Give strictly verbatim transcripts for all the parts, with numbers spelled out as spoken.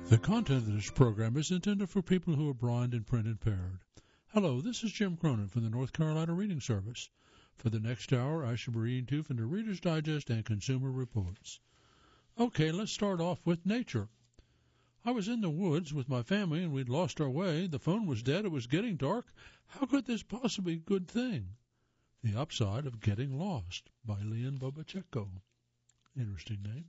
The content of this program is intended for people who are blind and print impaired. Hello, this is Jim Cronin from the North Carolina Reading Service. For the next hour, I shall be reading to you from the Reader's Digest and Consumer Reports. Okay, let's start off with nature. I was in the woods with my family and we'd lost our way. The phone was dead. It was getting dark. How could this possibly be a good thing? The Upside of Getting Lost by Leon Bobachenko. Interesting name.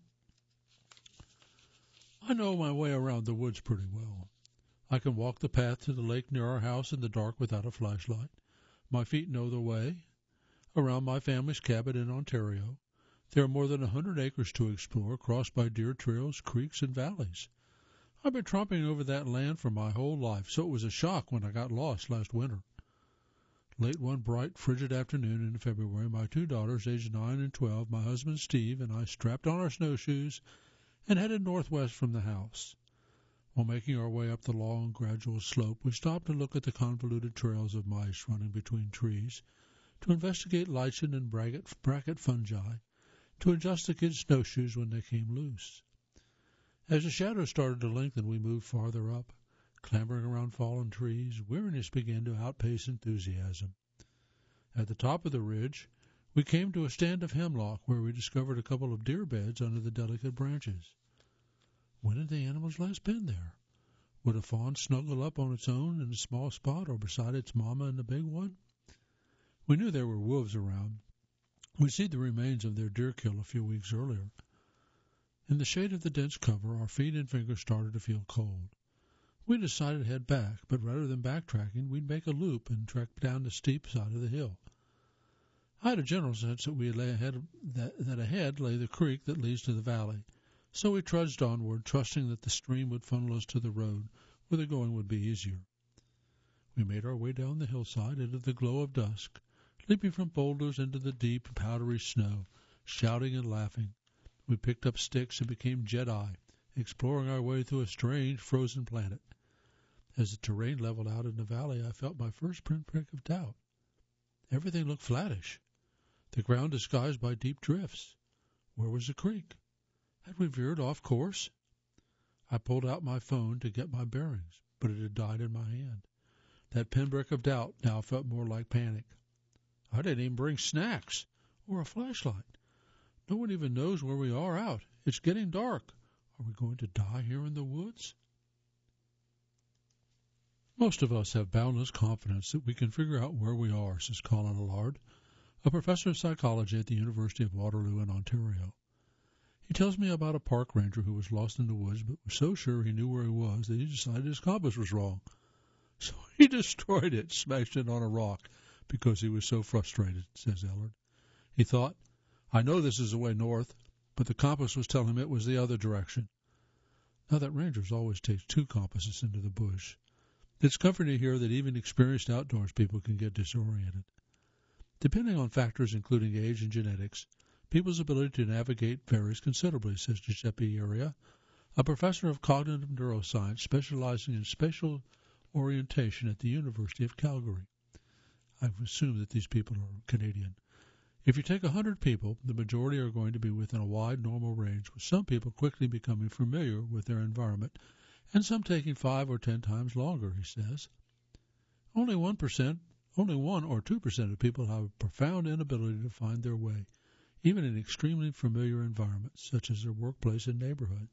I know my way around the woods pretty well. I can walk the path to the lake near our house in the dark without a flashlight. My feet know the way. Around my family's cabin in Ontario, there are more than a hundred acres to explore, crossed by deer trails, creeks, and valleys. I've been tromping over that land for my whole life, so it was a shock when I got lost last winter. Late one bright, frigid afternoon in February, my two daughters, aged nine and twelve, my husband Steve, and I strapped on our snowshoes and headed northwest from the house. While making our way up the long, gradual slope, we stopped to look at the convoluted trails of mice running between trees, to investigate lichen and bracket, bracket fungi, to adjust the kids' snowshoes when they came loose. As the shadows started to lengthen, we moved farther up, clambering around fallen trees. Weariness began to outpace enthusiasm. At the top of the ridge, we came to a stand of hemlock where we discovered a couple of deer beds under the delicate branches. When had the animals last been there? Would a fawn snuggle up on its own in a small spot or beside its mama in the big one? We knew there were wolves around. We'd seen the remains of their deer kill a few weeks earlier. In the shade of the dense cover, our feet and fingers started to feel cold. We decided to head back, but rather than backtracking, we'd make a loop and trek down the steep side of the hill. I had a general sense that we lay ahead, that, that ahead lay the creek that leads to the valley, so we trudged onward, trusting that the stream would funnel us to the road, where the going would be easier. We made our way down the hillside into the glow of dusk, leaping from boulders into the deep, powdery snow, shouting and laughing. We picked up sticks and became Jedi, exploring our way through a strange, frozen planet. As the terrain leveled out in the valley, I felt my first pinprick of doubt. Everything looked flattish, the ground disguised by deep drifts. Where was the creek? Had we veered off course? I pulled out my phone to get my bearings, but it had died in my hand. That pinprick of doubt now felt more like panic. I didn't even bring snacks or a flashlight. No one even knows where we are out. It's getting dark. Are we going to die here in the woods? Most of us have boundless confidence that we can figure out where we are, says Colin Allard, a professor of psychology at the University of Waterloo in Ontario. He tells me about a park ranger who was lost in the woods but was so sure he knew where he was that he decided his compass was wrong. So he destroyed it, smashed it on a rock, because he was so frustrated, says Allard. He thought, I know this is the way north, but the compass was telling him it was the other direction. Now that rangers always take two compasses into the bush. It's comforting to hear that even experienced outdoors people can get disoriented. Depending on factors including age and genetics, people's ability to navigate varies considerably, says Giuseppe Iria, a professor of cognitive neuroscience specializing in spatial orientation at the University of Calgary. I assume that these people are Canadian. If you take a hundred people, the majority are going to be within a wide normal range, with some people quickly becoming familiar with their environment, and some taking five or ten times longer, he says. Only one percent, only one or two percent of people have a profound inability to find their way, even in extremely familiar environments, such as their workplace and neighborhood.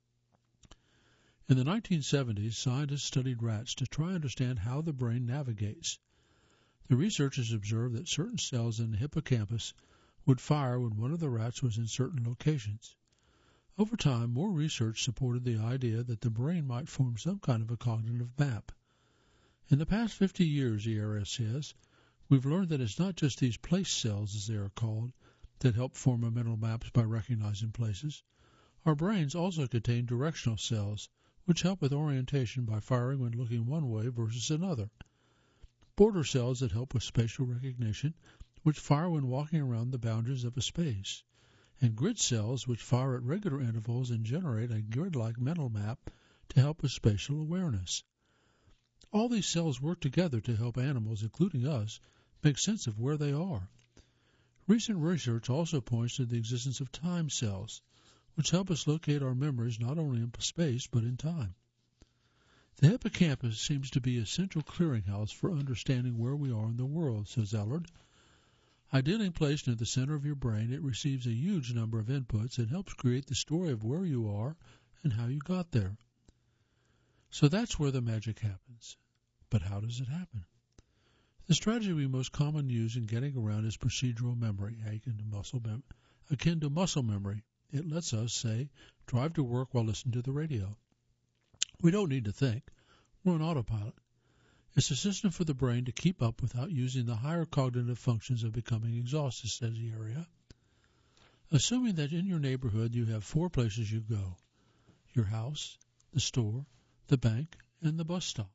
In the nineteen seventies, scientists studied rats to try to understand how the brain navigates. The researchers observed that certain cells in the hippocampus would fire when one of the rats was in certain locations. Over time, more research supported the idea that the brain might form some kind of a cognitive map. In the past fifty years, E R S says, we've learned that it's not just these place cells, as they are called, that help form a mental maps by recognizing places. Our brains also contain directional cells, which help with orientation by firing when looking one way versus another. Border cells that help with spatial recognition, which fire when walking around the boundaries of a space. And grid cells, which fire at regular intervals and generate a grid-like mental map to help with spatial awareness. All these cells work together to help animals, including us, make sense of where they are. Recent research also points to the existence of time cells, which help us locate our memories not only in space but in time. The hippocampus seems to be a central clearinghouse for understanding where we are in the world, says Ellard. Ideally placed near the center of your brain, it receives a huge number of inputs and helps create the story of where you are and how you got there. So that's where the magic happens. But how does it happen? The strategy we most commonly use in getting around is procedural memory, akin to muscle, mem- akin to muscle memory. It lets us, say, drive to work while listening to the radio. We don't need to think. We're on autopilot. It's a system for the brain to keep up without using the higher cognitive functions of becoming exhausted, says the area. Assuming that in your neighborhood you have four places you go: your house, the store, the bank, and the bus stop.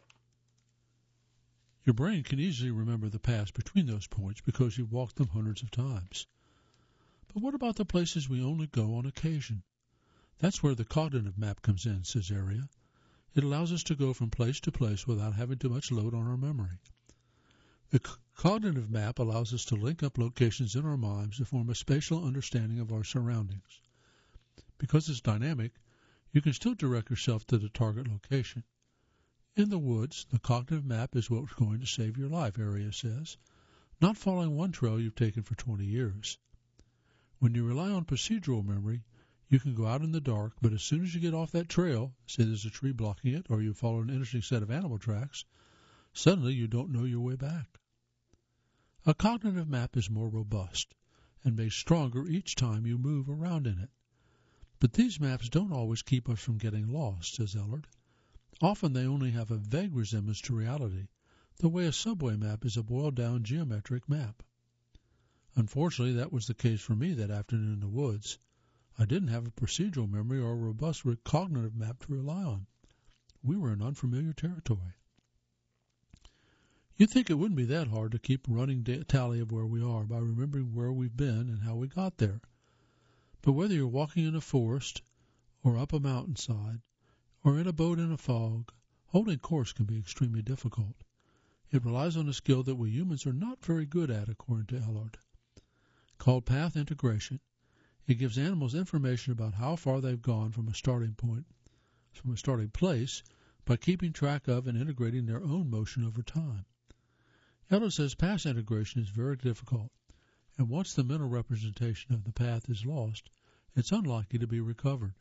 Your brain can easily remember the past between those points because you've walked them hundreds of times. But what about the places we only go on occasion? That's where the cognitive map comes in, says Area. It allows us to go from place to place without having too much load on our memory. The c- cognitive map allows us to link up locations in our minds to form a spatial understanding of our surroundings. Because it's dynamic, you can still direct yourself to the target location. In the woods, the cognitive map is what's going to save your life, Area says, not following one trail you've taken for twenty years. When you rely on procedural memory, you can go out in the dark, but as soon as you get off that trail, say there's a tree blocking it or you follow an interesting set of animal tracks, suddenly you don't know your way back. A cognitive map is more robust and made stronger each time you move around in it. But these maps don't always keep us from getting lost, says Ellard. Often they only have a vague resemblance to reality, the way a subway map is a boiled-down geometric map. Unfortunately, that was the case for me that afternoon in the woods. I didn't have a procedural memory or a robust cognitive map to rely on. We were in unfamiliar territory. You'd think it wouldn't be that hard to keep a running tally of where we are by remembering where we've been and how we got there. But whether you're walking in a forest or up a mountainside or in a boat in a fog, holding course can be extremely difficult. It relies on a skill that we humans are not very good at, according to Ellard, called path integration. It gives animals information about how far they've gone from a starting point, from a starting place, by keeping track of and integrating their own motion over time. Ellard says path integration is very difficult, and once the mental representation of the path is lost, it's unlikely to be recovered.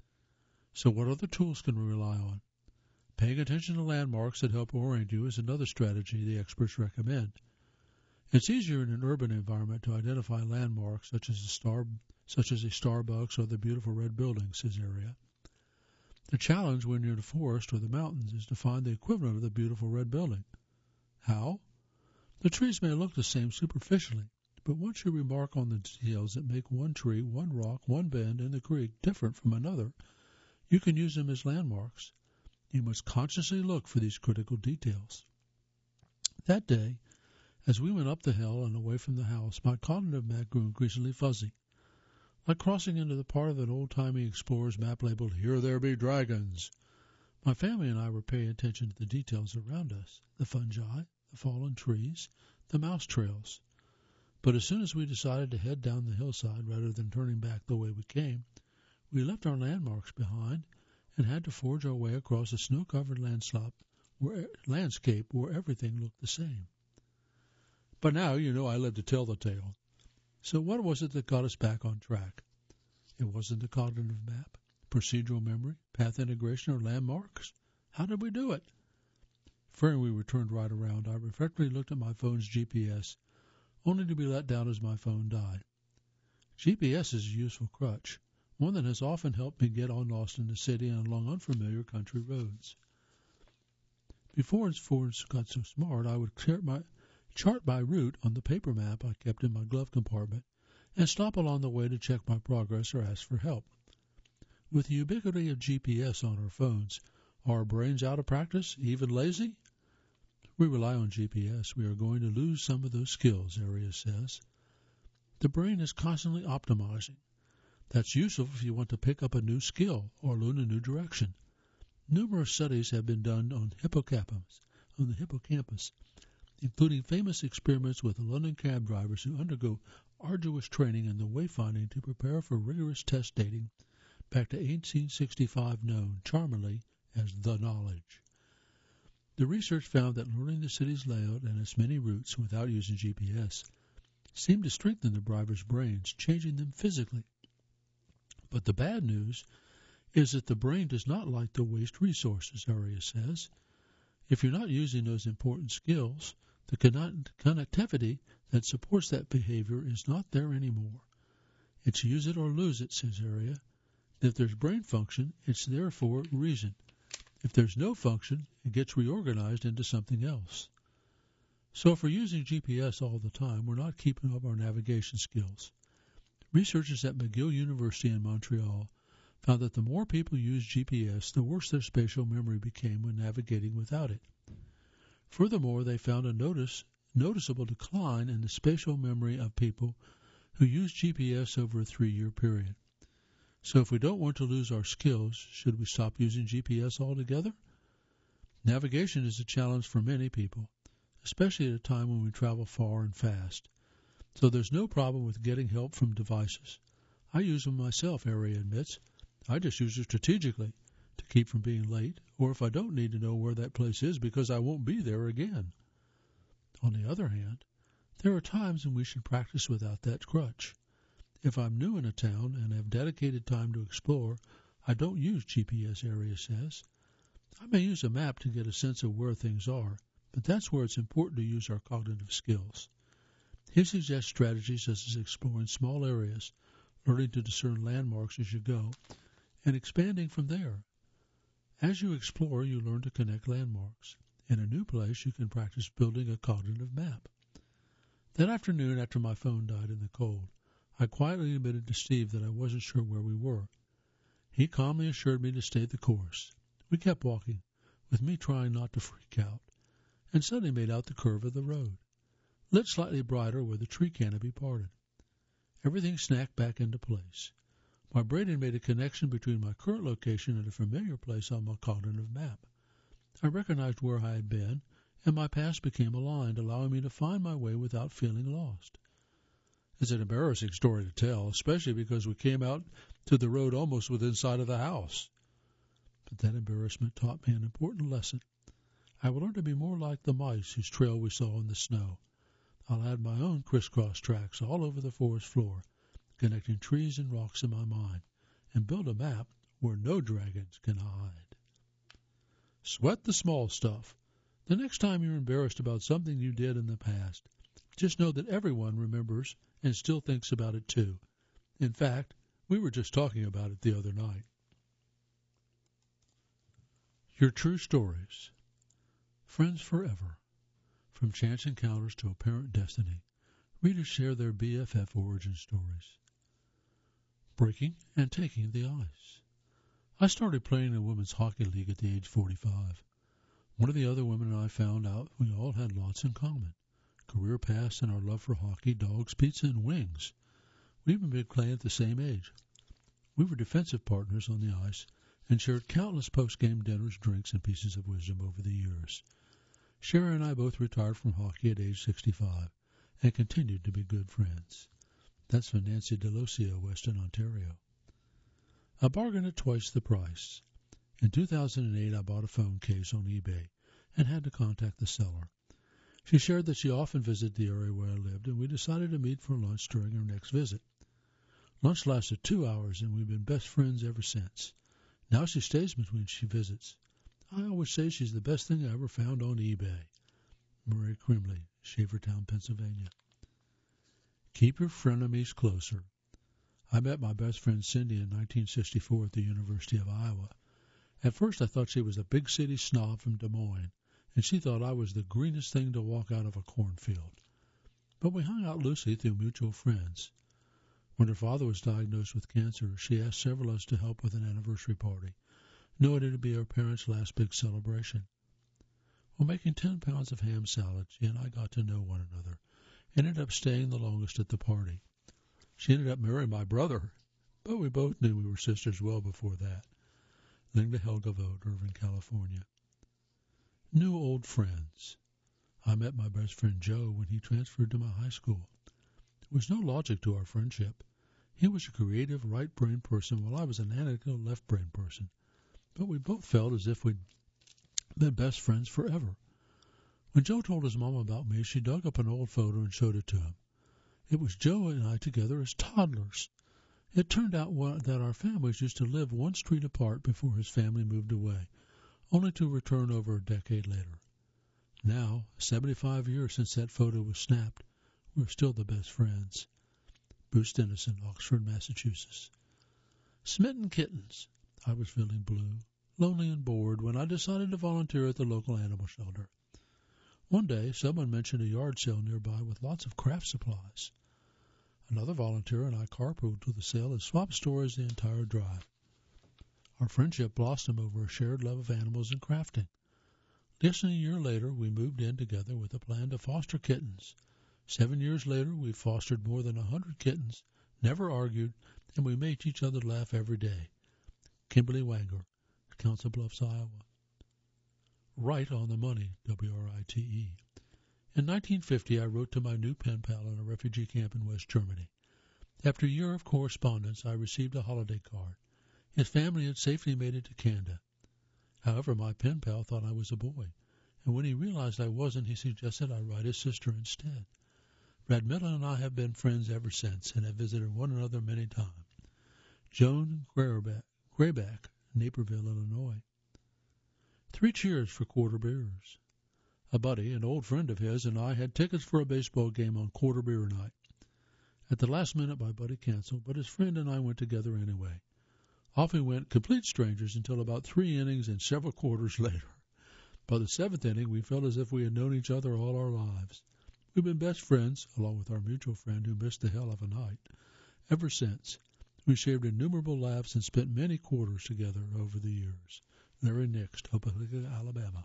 So what other tools can we rely on? Paying attention to landmarks that help orient you is another strategy the experts recommend. It's easier in an urban environment to identify landmarks such as a star, such as a Starbucks or the beautiful red building, says Area. The challenge when you're in the forest or the mountains is to find the equivalent of the beautiful red building. How? The trees may look the same superficially, but once you remark on the details that make one tree, one rock, one bend in the creek different from another, you can use them as landmarks. You must consciously look for these critical details. That day, as we went up the hill and away from the house, my cognitive map grew increasingly fuzzy, like crossing into the part of an old-timey explorer's map labeled, "Here there be dragons." My family and I were paying attention to the details around us, the fungi, the fallen trees, the mouse trails. But as soon as we decided to head down the hillside rather than turning back the way we came, we left our landmarks behind and had to forge our way across a snow-covered landscape where, landscape where everything looked the same. But now you know I live to tell the tale. So what was it that got us back on track? It wasn't the cognitive map, procedural memory, path integration, or landmarks. How did we do it? Fearing we were turned right around, I reflectively looked at my phone's G P S, only to be let down as my phone died. G P S is a useful crutch, one that has often helped me get on lost in the city and along unfamiliar country roads. Before phones got so smart, I would chart my, chart my route on the paper map I kept in my glove compartment and stop along the way to check my progress or ask for help. With the ubiquity of G P S on our phones, are our brains out of practice, even lazy? We rely on G P S. We are going to lose some of those skills, Arias says. The brain is constantly optimizing. That's useful if you want to pick up a new skill or learn a new direction. Numerous studies have been done on hippocampus, on the hippocampus, including famous experiments with London cab drivers who undergo arduous training in the wayfinding to prepare for rigorous test dating back to eighteen sixty-five, known charmingly as the knowledge. The research found that learning the city's layout and its many routes without using G P S seemed to strengthen the drivers' brains, changing them physically. But the bad news is that the brain does not like to waste resources, Arias says. If you're not using those important skills, the connectivity that supports that behavior is not there anymore. It's use it or lose it, says Aria. If there's brain function, it's there for a reason. If there's no function, it gets reorganized into something else. So if we're using G P S all the time, we're not keeping up our navigation skills. Researchers at McGill University in Montreal found that the more people used G P S, the worse their spatial memory became when navigating without it. Furthermore, they found a notice, noticeable decline in the spatial memory of people who used G P S over a three-year period. So if we don't want to lose our skills, should we stop using G P S altogether? Navigation is a challenge for many people, especially at a time when we travel far and fast. So there's no problem with getting help from devices. I use them myself, Aria admits. I just use it strategically to keep from being late, or if I don't need to know where that place is because I won't be there again. On the other hand, there are times when we should practice without that crutch. If I'm new in a town and have dedicated time to explore, I don't use G P S, Aria says. I may use a map to get a sense of where things are, but that's where it's important to use our cognitive skills. He suggests strategies such as exploring small areas, learning to discern landmarks as you go, and expanding from there. As you explore, you learn to connect landmarks. In a new place, you can practice building a cognitive map. That afternoon, after my phone died in the cold, I quietly admitted to Steve that I wasn't sure where we were. He calmly assured me to stay the course. We kept walking, with me trying not to freak out, and suddenly made out the curve of the road, lit slightly brighter where the tree canopy parted. Everything snapped back into place. My brain had made a connection between my current location and a familiar place on my cognitive map. I recognized where I had been, and my past became aligned, allowing me to find my way without feeling lost. It's an embarrassing story to tell, especially because we came out to the road almost within sight of the house. But that embarrassment taught me an important lesson. I will learn to be more like the mice whose trail we saw in the snow. I'll add my own crisscross tracks all over the forest floor, connecting trees and rocks in my mind, and build a map where no dragons can hide. Sweat the small stuff. The next time you're embarrassed about something you did in the past, just know that everyone remembers and still thinks about it too. In fact, we were just talking about it the other night. Your true stories. Friends forever. From chance encounters to apparent destiny, readers share their B F F origin stories. Breaking and taking the ice. I started playing in a women's hockey league at the age of forty-five. One of the other women and I found out we all had lots in common. Career paths and our love for hockey, dogs, pizza, and wings. We even been playing at the same age. We were defensive partners on the ice and shared countless post-game dinners, drinks, and pieces of wisdom over the years. Sharon and I both retired from hockey at age sixty-five and continued to be good friends. That's from Nancy Delosio, Western Ontario. I bargained at twice the price. In two thousand eight, I bought a phone case on eBay and had to contact the seller. She shared that she often visited the area where I lived, and we decided to meet for lunch during her next visit. Lunch lasted two hours, and we've been best friends ever since. Now she stays between she visits. I always say she's the best thing I ever found on eBay. Murray Crimley, Shavertown, Pennsylvania. Keep your frenemies closer. I met my best friend Cindy in nineteen sixty-four at the University of Iowa. At first I thought she was a big city snob from Des Moines, and she thought I was the greenest thing to walk out of a cornfield. But we hung out loosely through mutual friends. When her father was diagnosed with cancer, she asked several of us to help with an anniversary party, knowing it would be our parents' last big celebration. While making ten pounds of ham salad, she and I got to know one another, and ended up staying the longest at the party. She ended up marrying my brother, but we both knew we were sisters well before that. Linda Helga Vogt, Irvine, California. New old friends. I met my best friend Joe when he transferred to my high school. There was no logic to our friendship. He was a creative, right-brain person, while I was an analytical, left-brain person. But we both felt as if we'd been best friends forever. When Joe told his mom about me, she dug up an old photo and showed it to him. It was Joe and I together as toddlers. It turned out that our families used to live one street apart before his family moved away, only to return over a decade later. Now, seventy-five years since that photo was snapped, we're still the best friends. Bruce Dennison, Oxford, Massachusetts. Smitten kittens. I was feeling blue, lonely and bored when I decided to volunteer at the local animal shelter. One day, someone mentioned a yard sale nearby with lots of craft supplies. Another volunteer and I carpooled to the sale and swapped stories the entire drive. Our friendship blossomed over a shared love of animals and crafting. Less than a year later, we moved in together with a plan to foster kittens. Seven years later, we fostered more than a hundred kittens, never argued, and we made each other laugh every day. Kimberly Wanger, Council Bluffs, Iowa. Right on the money, W R I T E. In nineteen fifty, I wrote to my new pen pal in a refugee camp in West Germany. After a year of correspondence, I received a holiday card. His family had safely made it to Canada. However, my pen pal thought I was a boy, and when he realized I wasn't, he suggested I write his sister instead. Radmilla and I have been friends ever since and have visited one another many times. Joan Grayback, Grayback, Naperville, Illinois. Three cheers for quarter beers. A buddy, an old friend of his, and I had tickets for a baseball game on quarter beer night. At the last minute, my buddy canceled, but his friend and I went together anyway. Off we went, complete strangers, until about three innings and several quarters later. By the seventh inning, we felt as if we had known each other all our lives. We've been best friends, along with our mutual friend who missed the hell of a night, ever since. We shared innumerable laughs and spent many quarters together over the years. Larry Nix, Topeka, Alabama.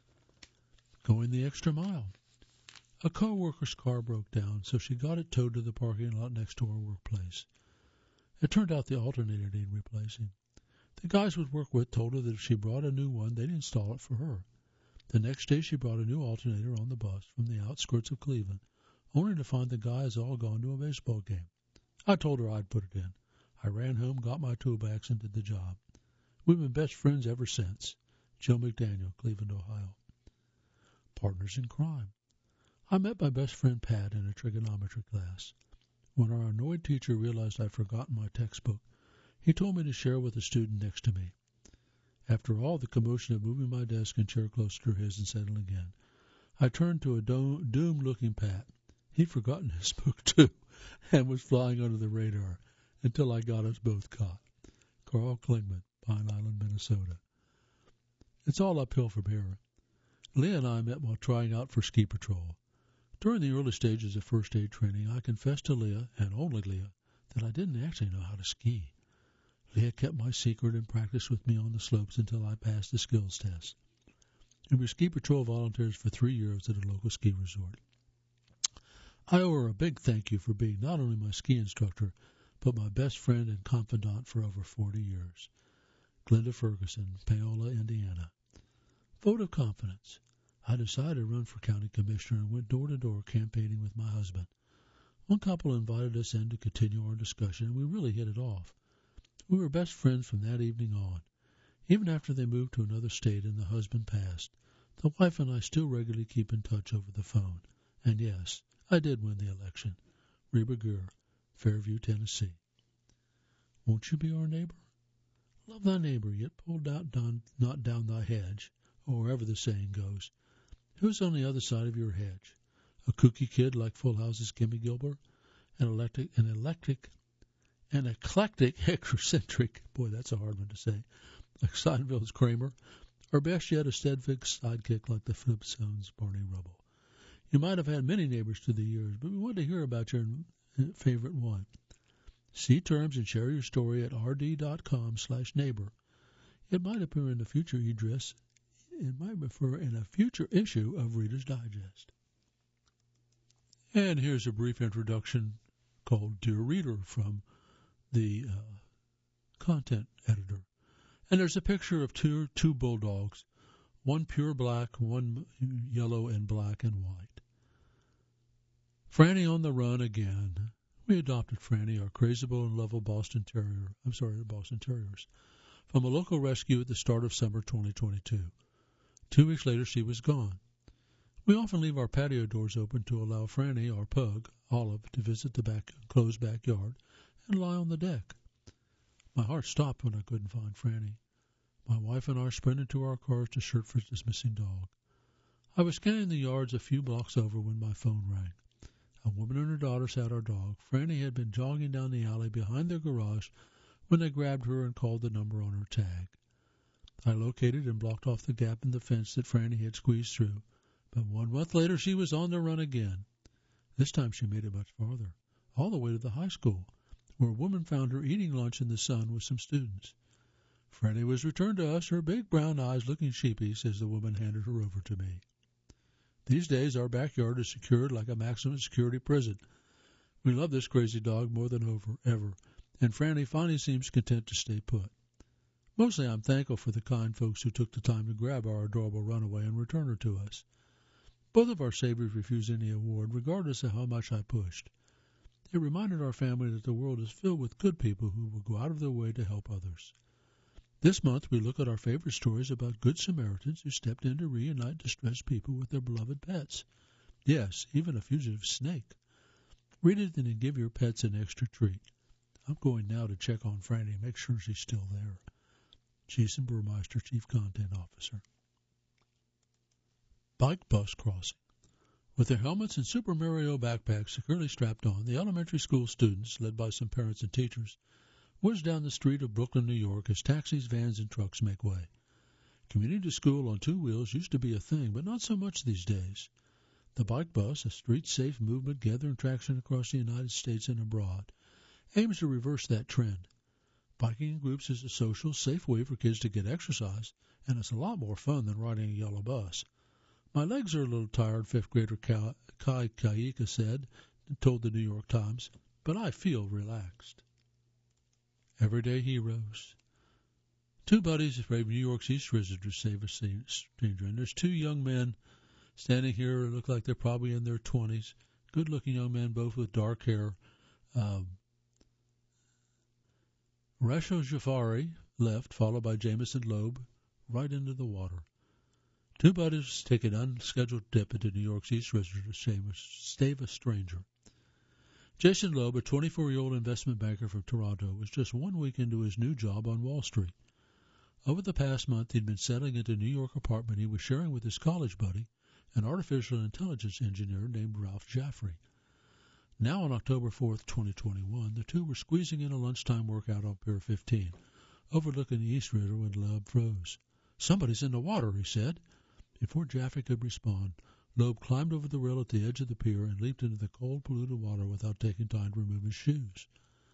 Going the extra mile. A co-worker's car broke down, so she got it towed to the parking lot next to our workplace. It turned out the alternator needed replacing. The guys we'd work with told her that if she brought a new one, they'd install it for her. The next day, she brought a new alternator on the bus from the outskirts of Cleveland, only to find the guys all gone to a baseball game. I told her I'd put it in. I ran home, got my tool bags, and did the job. We've been best friends ever since. Joe McDaniel, Cleveland, Ohio. Partners in crime. I met my best friend Pat in a trigonometry class. When our annoyed teacher realized I'd forgotten my textbook, he told me to share with the student next to me. After all the commotion of moving my desk and chair closer to his and settling in, I turned to a do- doomed-looking Pat. He'd forgotten his book, too, and was flying under the radar until I got us both caught. Carl Klingman, Pine Island, Minnesota. It's all uphill from here. Leah and I met while trying out for ski patrol. During the early stages of first aid training, I confessed to Leah, and only Leah, that I didn't actually know how to ski. Leah kept my secret and practiced with me on the slopes until I passed the skills test. We were ski patrol volunteers for three years at a local ski resort. I owe her a big thank you for being not only my ski instructor, but my best friend and confidant for over forty years. Glenda Ferguson, Paola, Indiana. Vote of confidence. I decided to run for county commissioner and went door to door campaigning with my husband. One couple invited us in to continue our discussion, and we really hit it off. We were best friends from that evening on. Even after they moved to another state and the husband passed, the wife and I still regularly keep in touch over the phone. And yes, I did win the election. Reba Gure, Fairview, Tennessee. Won't you be our neighbor? Love thy neighbor, yet pull down, down, not down thy hedge, or wherever the saying goes. Who's on the other side of your hedge? A kooky kid like Full House's Gimme Gilbert? An electric, an electric, an eclectic, eccentric, boy, that's a hard one to say, like Seinfeld's Kramer? Or best yet, a steadfast sidekick like the Flintstones' Barney Rubble? You might have had many neighbors through the years, but we want to hear about your favorite one. See terms and share your story at rd.com slash neighbor. It might appear in the future address. It might refer in a future issue of Reader's Digest. And here's a brief introduction called Dear Reader from the uh, content editor. And there's a picture of two, two bulldogs, one pure black, one yellow, and black and white. Franny on the run again. We adopted Franny, our crazyable and lovable Boston Terrier, I'm sorry, the Boston Terriers, from a local rescue at the start of summer twenty twenty-two. Two weeks later, she was gone. We often leave our patio doors open to allow Franny, our pug, Olive, to visit the back, closed backyard and lie on the deck. My heart stopped when I couldn't find Franny. My wife and I sprinted to our cars to search for this missing dog. I was scanning the yards a few blocks over when my phone rang. A woman and her daughter sat our dog. Franny had been jogging down the alley behind their garage when they grabbed her and called the number on her tag. I located and blocked off the gap in the fence that Franny had squeezed through, but one month later she was on the run again. This time she made it much farther, all the way to the high school, where a woman found her eating lunch in the sun with some students. Franny was returned to us, her big brown eyes looking sheepish as the woman handed her over to me. These days our backyard is secured like a maximum security prison. We love this crazy dog more than over, ever, and Franny finally seems content to stay put. Mostly I'm thankful for the kind folks who took the time to grab our adorable runaway and return her to us. Both of our saviors refused any award, regardless of how much I pushed. It reminded our family that the world is filled with good people who will go out of their way to help others. This month we look at our favorite stories about good Samaritans who stepped in to reunite distressed people with their beloved pets. Yes, even a fugitive snake. Read it and then give your pets an extra treat. I'm going now to check on Franny and make sure she's still there. Jason Burmeister, Chief Content Officer. Bike bus crossing. With their helmets and Super Mario backpacks securely strapped on, the elementary school students, led by some parents and teachers, whiz down the street of Brooklyn, New York, as taxis, vans, and trucks make way. Community school on two wheels used to be a thing, but not so much these days. The bike bus, a street-safe movement gathering traction across the United States and abroad, aims to reverse that trend. Biking in groups is a social, safe way for kids to get exercise, and it's a lot more fun than riding a yellow bus. My legs are a little tired, fifth grader Kai Kaika said, told the New York Times, but I feel relaxed. Everyday heroes. Two buddies brave New York's East River to save a stranger, and there's two young men standing here who look like they're probably in their twenties, good-looking young men, both with dark hair. Um, Rasho Jafari left, followed by Jameson Loeb, right into the water. Two buddies take an unscheduled dip into New York's East River to save a stranger. Jason Loeb, a twenty-four-year-old investment banker from Toronto, was just one week into his new job on Wall Street. Over the past month, he'd been settling into a New York apartment he was sharing with his college buddy, an artificial intelligence engineer named Ralph Jaffrey. Now on October fourth, twenty twenty-one, the two were squeezing in a lunchtime workout on Pier fifteen, overlooking the East River when Loeb froze. "Somebody's in the water," he said. Before Jaffrey could respond, Loeb climbed over the rail at the edge of the pier and leaped into the cold, polluted water without taking time to remove his shoes.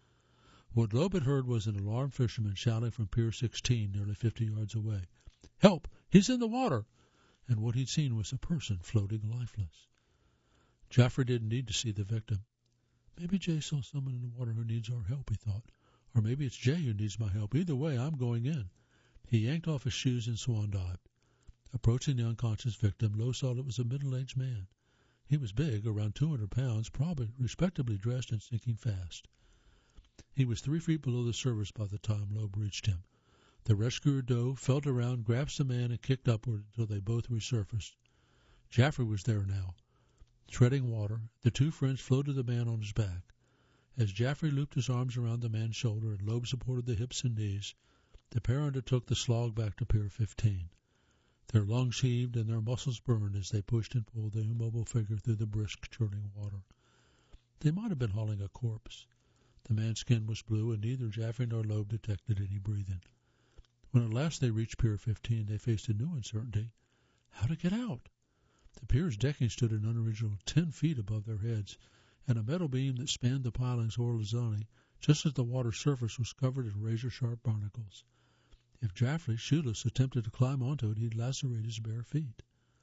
What Loeb had heard was an alarmed fisherman shouting from Pier sixteen, nearly fifty yards away, "Help! He's in the water!" And what he'd seen was a person floating lifeless. Jaffrey didn't need to see the victim. Maybe Jay saw someone in the water who needs our help, he thought. Or maybe it's Jay who needs my help. Either way, I'm going in. He yanked off his shoes and swan dived. Approaching the unconscious victim, Lowe saw it was a middle-aged man. He was big, around two hundred pounds, probably respectably dressed and sinking fast. He was three feet below the surface by the time Loeb reached him. The rescuer dove, felt around, grasped the man, and kicked upward until they both resurfaced. Jaffrey was there now. Treading water, the two friends floated the man on his back. As Jaffrey looped his arms around the man's shoulder and Loeb supported the hips and knees, the pair undertook the slog back to Pier fifteen. Their lungs heaved and their muscles burned as they pushed and pulled the immobile figure through the brisk, churning water. They might have been hauling a corpse. The man's skin was blue, and neither Jaffrey nor Loeb detected any breathing. When at last they reached Pier fifteen, they faced a new uncertainty. How to get out? The pier's decking stood an unoriginal ten feet above their heads, and a metal beam that spanned the pilings horizontally, just as the water's surface was covered in razor-sharp barnacles. If Jaffrey, shoeless, attempted to climb onto it, he'd lacerate his bare feet.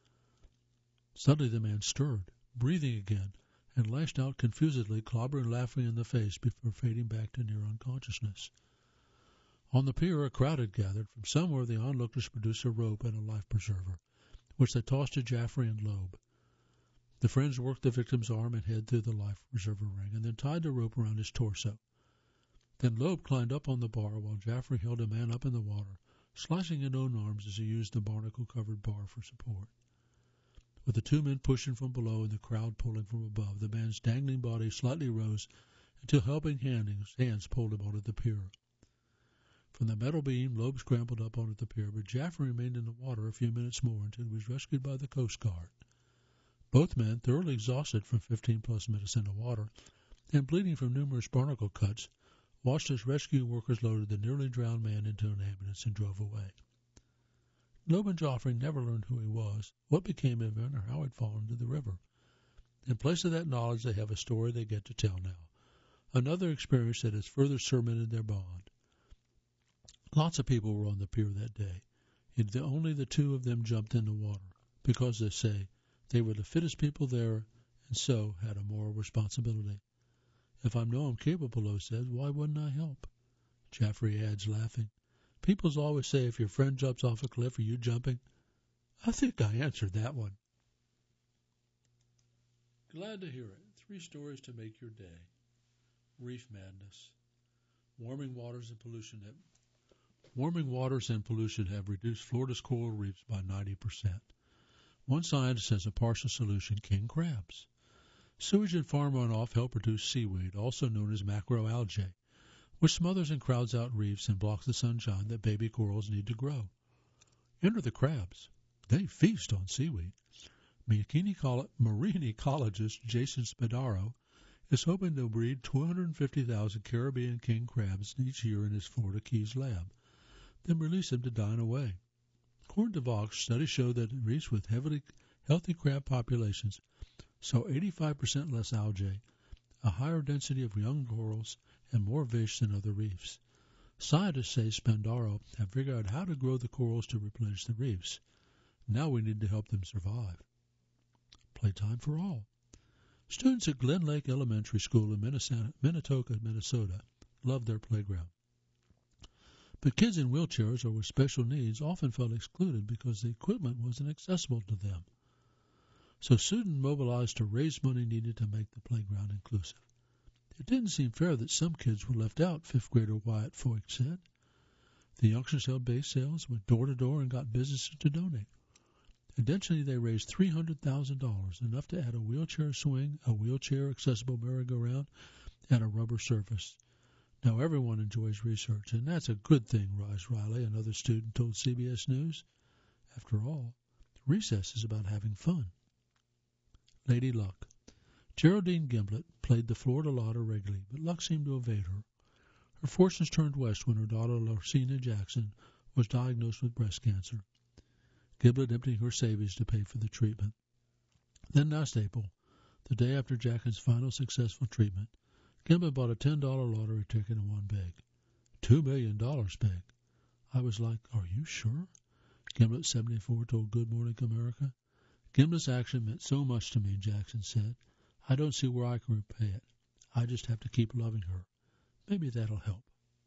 Suddenly the man stirred, breathing again, and lashed out confusedly, clobbering Laffey in the face before fading back to near unconsciousness. On the pier, a crowd had gathered. From somewhere, the onlookers produced a rope and a life preserver, which they tossed to Jaffrey and Loeb. The friends worked the victim's arm and head through the life preserver ring, and then tied the rope around his torso. Then Loeb climbed up on the bar while Jaffrey held a man up in the water, slicing his own arms as he used the barnacle-covered bar for support. With the two men pushing from below and the crowd pulling from above, the man's dangling body slightly rose until helping hands pulled him onto the pier. From the metal beam, Loeb scrambled up onto the pier, but Jaffrey remained in the water a few minutes more until he was rescued by the Coast Guard. Both men, thoroughly exhausted from fifteen-plus minutes in the water and bleeding from numerous barnacle cuts, watched as rescue workers loaded the nearly drowned man into an ambulance and drove away. Loeb and Jaffrey never learned who he was, what became of him, or how he'd fallen into the river. In place of that knowledge, they have a story they get to tell now, another experience that has further cemented their bond. Lots of people were on the pier that day, yet the, only the two of them jumped in the water, because, they say, they were the fittest people there and so had a moral responsibility. If I know I'm capable, Loeb said, why wouldn't I help? Jaffrey adds, laughing, people always say if your friend jumps off a cliff, are you jumping? I think I answered that one. Glad to hear it. Three stories to make your day. Reef madness. Warming waters and pollution have, warming waters and pollution have reduced Florida's coral reefs by ninety percent. One scientist has a partial solution, king crabs. Sewage and farm runoff help produce seaweed, also known as macroalgae, which smothers and crowds out reefs and blocks the sunshine that baby corals need to grow. Enter the crabs. They feast on seaweed. Marine ecologist Jason Spadaro is hoping to breed two hundred fifty thousand Caribbean king crabs each year in his Florida Keys lab, then release them to dine away. According to Vox, studies show that reefs with heavily healthy crab populations saw eighty-five percent less algae, a higher density of young corals, and more fish than other reefs. Scientists say Spandaro have figured out how to grow the corals to replenish the reefs. Now we need to help them survive. Playtime for all. Students at Glen Lake Elementary School in Minnesota, Minnesota love their playground. But kids in wheelchairs or with special needs often felt excluded because the equipment wasn't accessible to them. So students mobilized to raise money needed to make the playground inclusive. It didn't seem fair that some kids were left out, fifth grader Wyatt Foyt said. The youngsters held base sales, went door to door, and got businesses to donate. Eventually, they raised three hundred thousand dollars, enough to add a wheelchair swing, a wheelchair-accessible merry-go-round, and a rubber surface. Now everyone enjoys research, and that's a good thing, Raj Riley, another student, told C B S News. After all, recess is about having fun. Lady Luck. Geraldine Gimblett played the Florida Lotto regularly, but luck seemed to evade her. Her fortunes turned west when her daughter, Larsina Jackson, was diagnosed with breast cancer. Gimblett emptied her savings to pay for the treatment. Then last April, the day after Jackson's final successful treatment, Gimblett bought a ten dollar lottery ticket and won big. Two million dollars big. I was like, are you sure? Gimblett, seventy-four, told Good Morning America. Gimblett's action meant so much to me, Jackson said. I don't see where I can repay it. I just have to keep loving her. Maybe that'll help.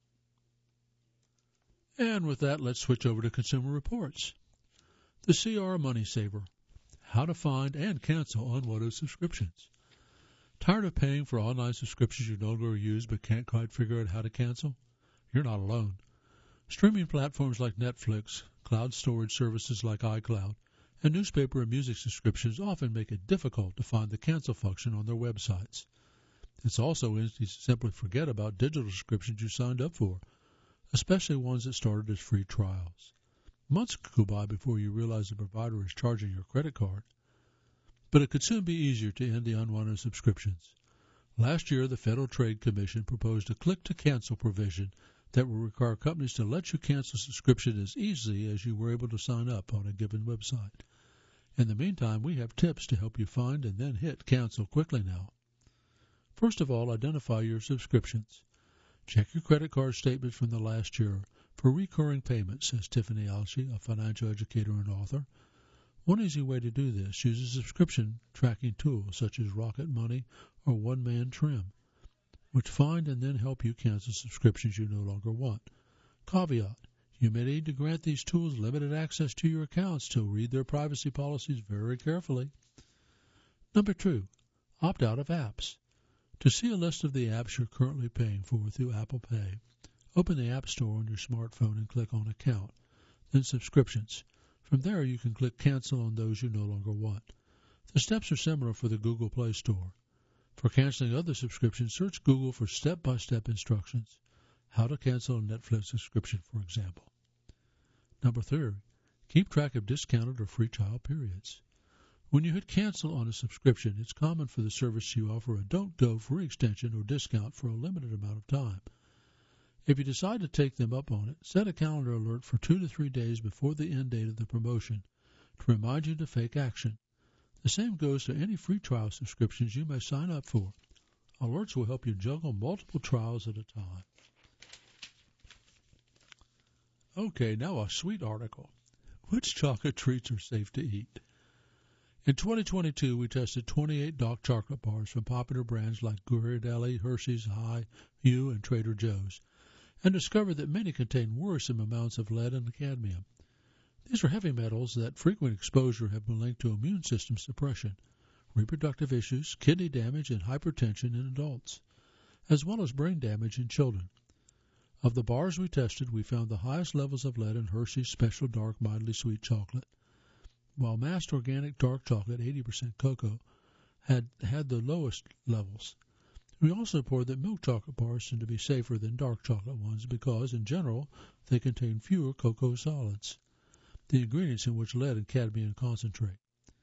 And with that, let's switch over to Consumer Reports. The C R Money Saver. How to find and cancel unwanted subscriptions. Tired of paying for online subscriptions you no longer use but can't quite figure out how to cancel? You're not alone. Streaming platforms like Netflix, cloud storage services like iCloud, and newspaper and music subscriptions often make it difficult to find the cancel function on their websites. It's also easy to simply forget about digital subscriptions you signed up for, especially ones that started as free trials. Months could go by before you realize the provider is charging your credit card. But it could soon be easier to end the unwanted subscriptions. Last year, the Federal Trade Commission proposed a click-to-cancel provision that will require companies to let you cancel subscription as easily as you were able to sign up on a given website. In the meantime, we have tips to help you find and then hit cancel quickly now. First of all, identify your subscriptions. Check your credit card statements from the last year for recurring payments, says Tiffany Alshey, a financial educator and author. One easy way to do this, use a subscription tracking tool such as Rocket Money or One Man Trim, which find and then help you cancel subscriptions you no longer want. Caveat: you may need to grant these tools limited access to your accounts, so read their privacy policies very carefully. Number two, opt out of apps. To see a list of the apps you're currently paying for through Apple Pay, open the App Store on your smartphone and click on Account, then Subscriptions. From there, you can click Cancel on those you no longer want. The steps are similar for the Google Play Store. For canceling other subscriptions, search Google for step-by-step instructions. How to cancel a Netflix subscription, for example. Number three, keep track of discounted or free trial periods. When you hit cancel on a subscription, it's common for the service to offer a don't-go free extension or discount for a limited amount of time. If you decide to take them up on it, set a calendar alert for two to three days before the end date of the promotion to remind you to take action. The same goes to any free trial subscriptions you may sign up for. Alerts will help you juggle multiple trials at a time. Okay, now a sweet article. Which chocolate treats are safe to eat? In twenty twenty-two, we tested twenty-eight dark chocolate bars from popular brands like Ghirardelli, Hershey's, High, Hu, and Trader Joe's, and discovered that many contain worrisome amounts of lead and cadmium. These are heavy metals that frequent exposure have been linked to immune system suppression, reproductive issues, kidney damage, and hypertension in adults, as well as brain damage in children. Of the bars we tested, we found the highest levels of lead in Hershey's Special Dark Mildly Sweet Chocolate, while massed organic dark chocolate, eighty percent cocoa, had had the lowest levels. We also reported that milk chocolate bars tend to be safer than dark chocolate ones because, in general, they contain fewer cocoa solids, the ingredients in which lead and cadmium concentrate.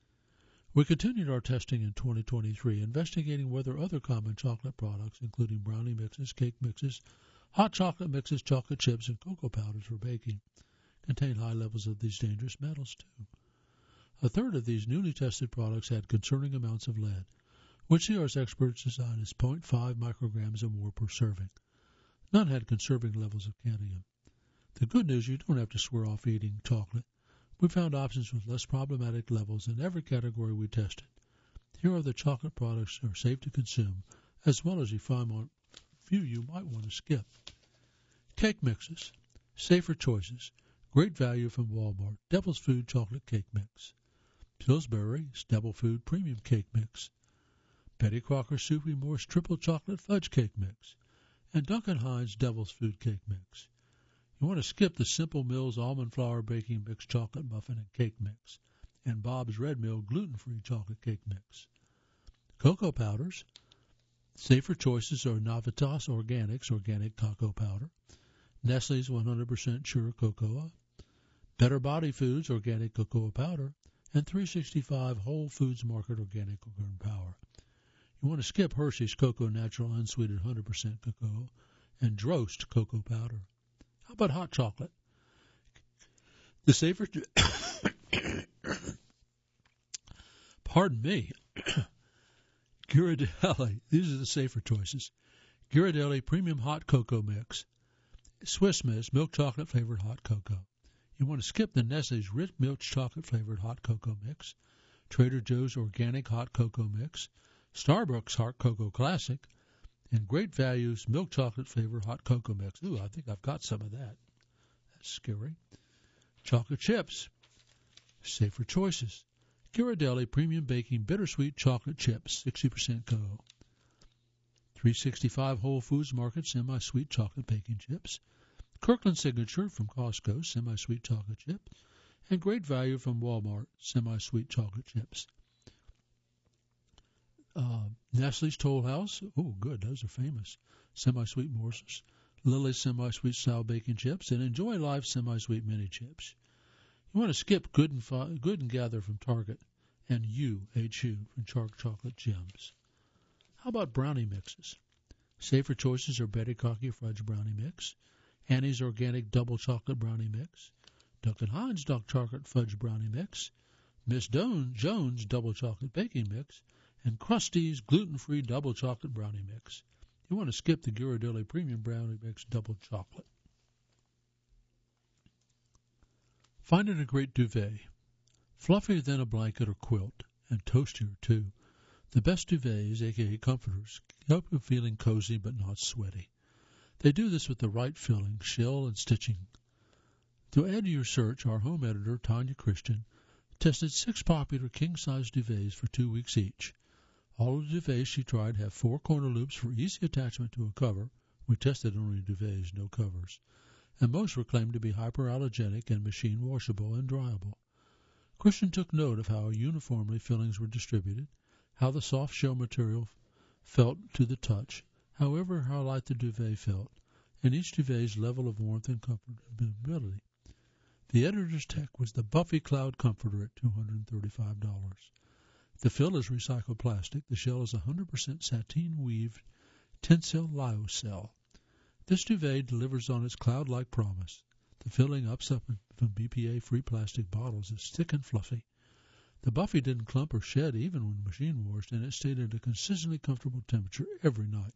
We continued our testing in twenty twenty-three, investigating whether other common chocolate products, including brownie mixes, cake mixes, hot chocolate mixes, chocolate chips, and cocoa powders for baking, contain high levels of these dangerous metals too. A third of these newly tested products had concerning amounts of lead, which C R's experts design as zero point five micrograms or more per serving. None had conserving levels of cadmium. The good news, you don't have to swear off eating chocolate. We found options with less problematic levels in every category we tested. Here are the chocolate products that are safe to consume, as well as a few you might want to skip. Cake mixes. Safer choices. Great value from Walmart. Devil's Food Chocolate Cake Mix. Pillsbury Devil Food Premium Cake Mix. Betty Crocker Soupy Morse Triple Chocolate Fudge Cake Mix. And Duncan Hines Devil's Food Cake Mix. You want to skip the Simple Mills Almond Flour Baking Mix Chocolate Muffin and Cake Mix. And Bob's Red Mill Gluten-Free Chocolate Cake Mix. Cocoa powders. Safer choices are Navitas Organics Organic Cocoa Powder, Nestle's one hundred percent Sure Cocoa, Better Body Foods Organic Cocoa Powder, and three sixty-five Whole Foods Market Organic Cocoa Powder. You want to skip Hershey's Cocoa Natural Unsweetened one hundred percent Cocoa and Drost Cocoa Powder. How about hot chocolate? The safer... Pardon me. Ghirardelli. These are the safer choices. Ghirardelli Premium Hot Cocoa Mix. Swiss Miss Milk Chocolate Flavored Hot Cocoa. You want to skip the Nestle's Rich Milk Chocolate Flavored Hot Cocoa Mix. Trader Joe's Organic Hot Cocoa Mix. Starbucks Hot Cocoa Classic. And Great Values Milk Chocolate Flavored Hot Cocoa Mix. Ooh, I think I've got some of that. That's scary. Chocolate chips. Safer choices. Ghirardelli Premium Baking Bittersweet Chocolate Chips, sixty percent cocoa. three sixty-five Whole Foods Market Semi-Sweet Chocolate Baking Chips. Kirkland Signature from Costco Semi-Sweet Chocolate Chips. And Great Value from Walmart Semi-Sweet Chocolate Chips. Uh, Nestle's Toll House. Oh, good. Those are famous. Semi-Sweet Morsels. Lily's Semi-Sweet Style Baking Chips. And Enjoy Life Semi-Sweet Mini Chips. You want to skip Good and, Fi- Good and Gather from Target and U, H U, from Chark Chocolate Gems. How about brownie mixes? Safer choices are Betty Crocker Fudge Brownie Mix, Annie's Organic Double Chocolate Brownie Mix, Duncan Hines Dark Chocolate Fudge Brownie Mix, Miss Don- Jones Double Chocolate Baking Mix, and Krusty's Gluten-Free Double Chocolate Brownie Mix. You want to skip the Ghirardelli Premium Brownie Mix Double Chocolate. Finding a great duvet. Fluffier than a blanket or quilt, and toastier too. The best duvets, aka comforters, help you feeling cozy but not sweaty. They do this with the right filling, shell, and stitching. To add to your search, our home editor, Tanya Christian, tested six popular king-size duvets for two weeks each. All of the duvets she tried have four corner loops for easy attachment to a cover. We tested only duvets, no covers. And most were claimed to be hyperallergenic and machine washable and dryable. Christian took note of how uniformly fillings were distributed, how the soft shell material felt to the touch, however how light the duvet felt, and each duvet's level of warmth and comfortability. The editor's tech was the Buffy Cloud Comforter at two hundred thirty-five dollars. The fill is recycled plastic. The shell is one hundred percent sateen-weaved Tencel lyocell. This duvet delivers on its cloud-like promise. The filling ups up from B P A-free plastic bottles is thick and fluffy. The Buffy didn't clump or shed even when machine washed, and it stayed at a consistently comfortable temperature every night.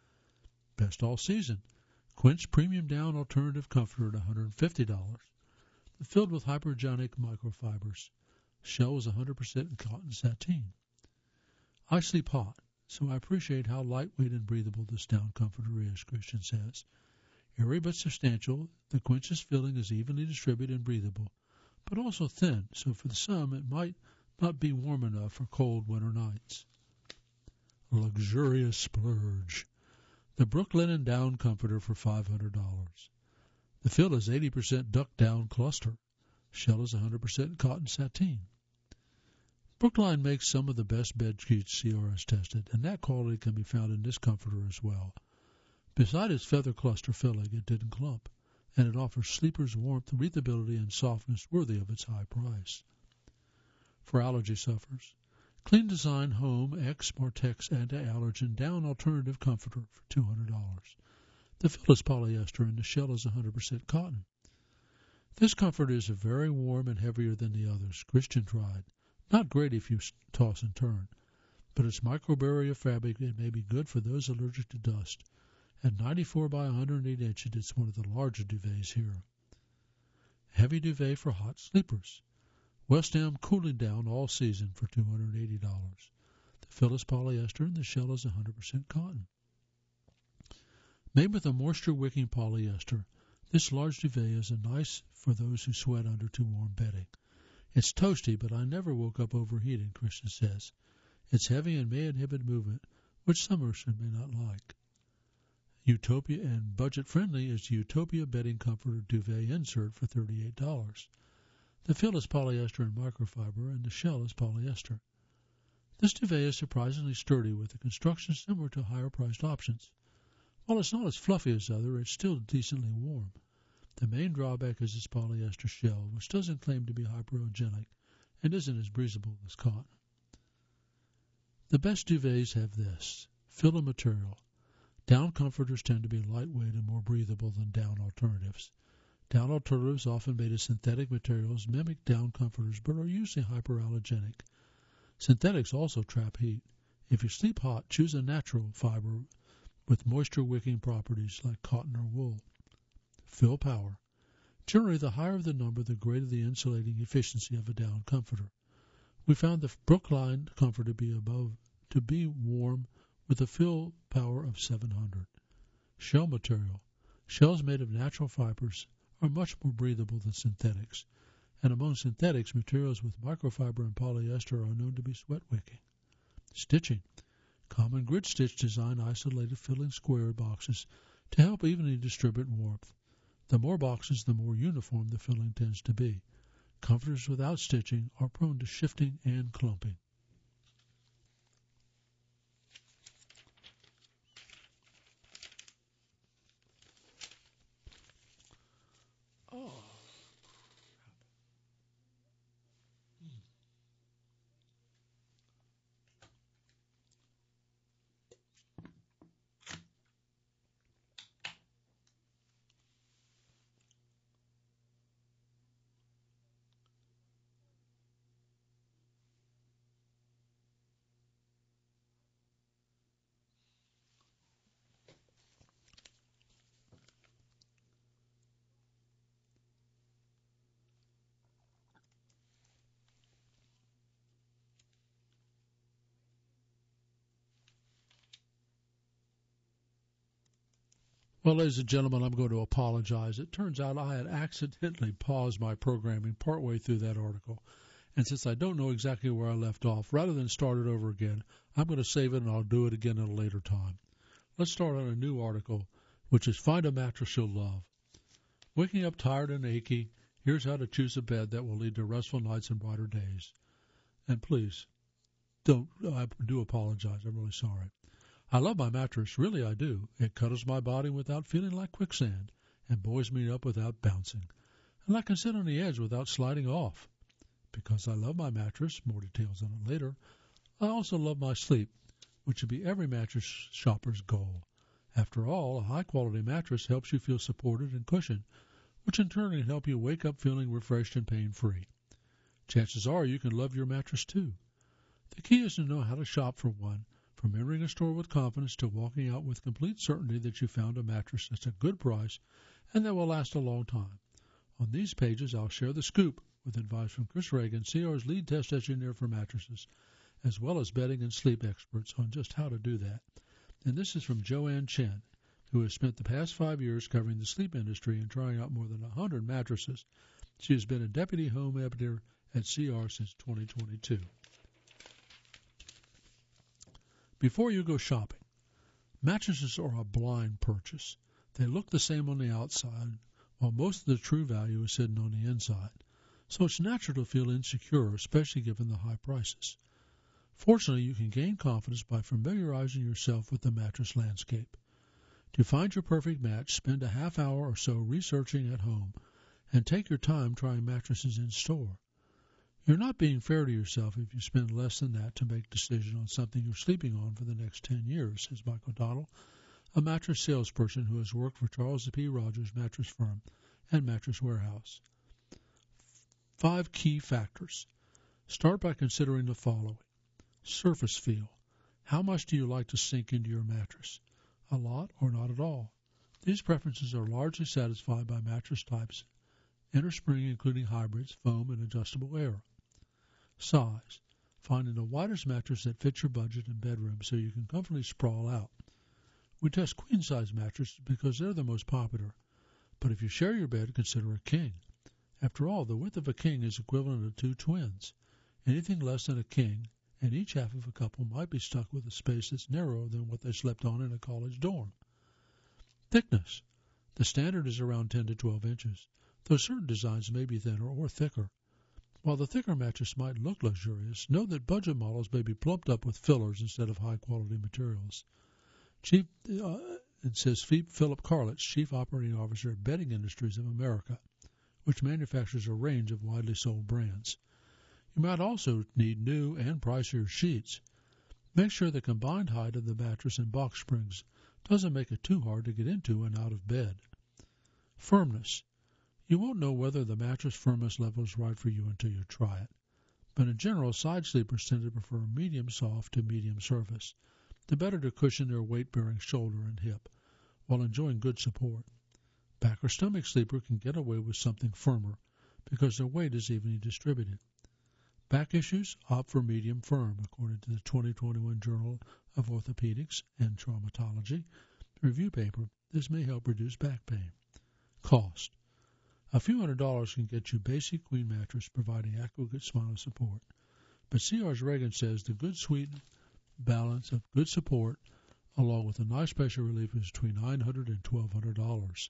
Best all season. Quince Premium Down Alternative Comforter at one hundred fifty dollars. Filled with hypergenic microfibers. Shell is one hundred percent cotton sateen. I sleep hot, so I appreciate how lightweight and breathable this down comforter is, Christian says. Airy but substantial, the Quince's filling is evenly distributed and breathable, but also thin, so for some it might not be warm enough for cold winter nights. A luxurious splurge. The Brooklinen Down Comforter for five hundred dollars. The fill is eighty percent duck down cluster. Shell is one hundred percent cotton sateen. Brookline makes some of the best bed sheets C R has tested, and that quality can be found in this comforter as well. Beside its feather cluster filling, it didn't clump, and it offers sleepers warmth, breathability, and softness worthy of its high price. For allergy sufferers, Clean Design Home X Martex Anti-Allergen Down Alternative Comforter for two hundred dollars. The fill is polyester and the shell is one hundred percent cotton. This comforter is very warm and heavier than the others. Christian tried. Not great if you toss and turn, but its microbarrier fabric it may be good for those allergic to dust. At ninety-four by one hundred eight inches, it's one of the larger duvets here. Heavy duvet for hot sleepers. West Elm Cooling Down all season for two hundred eighty dollars. The fill is polyester and the shell is one hundred percent cotton. Made with a moisture-wicking polyester, this large duvet is a nice for those who sweat under too warm bedding. It's toasty, but I never woke up overheated, Christian says. It's heavy and may inhibit movement, which some should may not like. Utopia and budget-friendly is the Utopia Bedding Comforter Duvet Insert for thirty-eight dollars. The fill is polyester and microfiber, and the shell is polyester. This duvet is surprisingly sturdy with a construction similar to higher-priced options. While it's not as fluffy as other, it's still decently warm. The main drawback is its polyester shell, which doesn't claim to be hyperogenic and isn't as breathable as cotton. The best duvets have this. Fill and material. Down comforters tend to be lightweight and more breathable than down alternatives. Down alternatives, often made of synthetic materials, mimic down comforters but are usually hyperallergenic. Synthetics also trap heat. If you sleep hot, choose a natural fiber with moisture-wicking properties like cotton or wool. Fill power. Generally, the higher the number, the greater the insulating efficiency of a down comforter. We found the Brookline comforter to be above to be warm with a fill power of seven hundred. Shell material. Shells made of natural fibers are much more breathable than synthetics, and among synthetics, materials with microfiber and polyester are known to be sweat-wicking. Stitching. Common grid stitch design isolated filling square boxes to help evenly distribute warmth. The more boxes, the more uniform the filling tends to be. Comforters without stitching are prone to shifting and clumping. Oh. Well, ladies and gentlemen, I'm going to apologize. It turns out I had accidentally paused my programming partway through that article. And since I don't know exactly where I left off, rather than start it over again, I'm going to save it and I'll do it again at a later time. Let's start on a new article, which is Find a Mattress You'll Love. Waking up tired and achy, here's how to choose a bed that will lead to restful nights and brighter days. And please, don't, I do apologize. I'm really sorry. I love my mattress, really I do. It cuddles my body without feeling like quicksand and buoys me up without bouncing. And I can sit on the edge without sliding off. Because I love my mattress, more details on it later, I also love my sleep, which should be every mattress shopper's goal. After all, a high-quality mattress helps you feel supported and cushioned, which in turn can help you wake up feeling refreshed and pain-free. Chances are you can love your mattress too. The key is to know how to shop for one, from entering a store with confidence to walking out with complete certainty that you found a mattress that's a good price and that will last a long time. On these pages, I'll share the scoop with advice from Chris Reagan, C R's lead test engineer for mattresses, as well as bedding and sleep experts on just how to do that. And this is from Joanne Chen, who has spent the past five years covering the sleep industry and trying out more than one hundred mattresses. She has been a deputy home editor at C R since twenty twenty-two. Before you go shopping, mattresses are a blind purchase. They look the same on the outside, while most of the true value is hidden on the inside. So it's natural to feel insecure, especially given the high prices. Fortunately, you can gain confidence by familiarizing yourself with the mattress landscape. To find your perfect match, spend a half hour or so researching at home, and take your time trying mattresses in store. You're not being fair to yourself if you spend less than that to make a decision on something you're sleeping on for the next ten years, says Michael Donnell, a mattress salesperson who has worked for Charles P. Rogers Mattress Firm and Mattress Warehouse. Five key factors. Start by considering the following. Surface feel. How much do you like to sink into your mattress? A lot or not at all? These preferences are largely satisfied by mattress types, innerspring including hybrids, foam, and adjustable air. Size. Finding the widest mattress that fits your budget and bedroom so you can comfortably sprawl out. We test queen-size mattresses because they're the most popular, but if you share your bed, consider a king. After all, the width of a king is equivalent to two twins. Anything less than a king, and each half of a couple might be stuck with a space that's narrower than what they slept on in a college dorm. Thickness. The standard is around ten to twelve inches, though certain designs may be thinner or thicker. While the thicker mattress might look luxurious, know that budget models may be plumped up with fillers instead of high-quality materials. Chief, uh, it says Philip Carlitz, Chief Operating Officer at Bedding Industries of America, which manufactures a range of widely sold brands. You might also need new and pricier sheets. Make sure the combined height of the mattress and box springs doesn't make it too hard to get into and out of bed. Firmness. You won't know whether the mattress firmness level is right for you until you try it. But in general, side sleepers tend to prefer medium soft to medium surface, the better to cushion their weight-bearing shoulder and hip, while enjoying good support. Back or stomach sleeper can get away with something firmer because their weight is evenly distributed. Back issues, opt for medium firm, according to the twenty twenty-one Journal of Orthopedics and Traumatology review paper. This may help reduce back pain. Cost. A few hundred dollars can get you basic queen mattress providing adequate spinal support. But C R's Reagan says the good sweet balance of good support along with a nice pressure relief is between nine hundred dollars and twelve hundred dollars.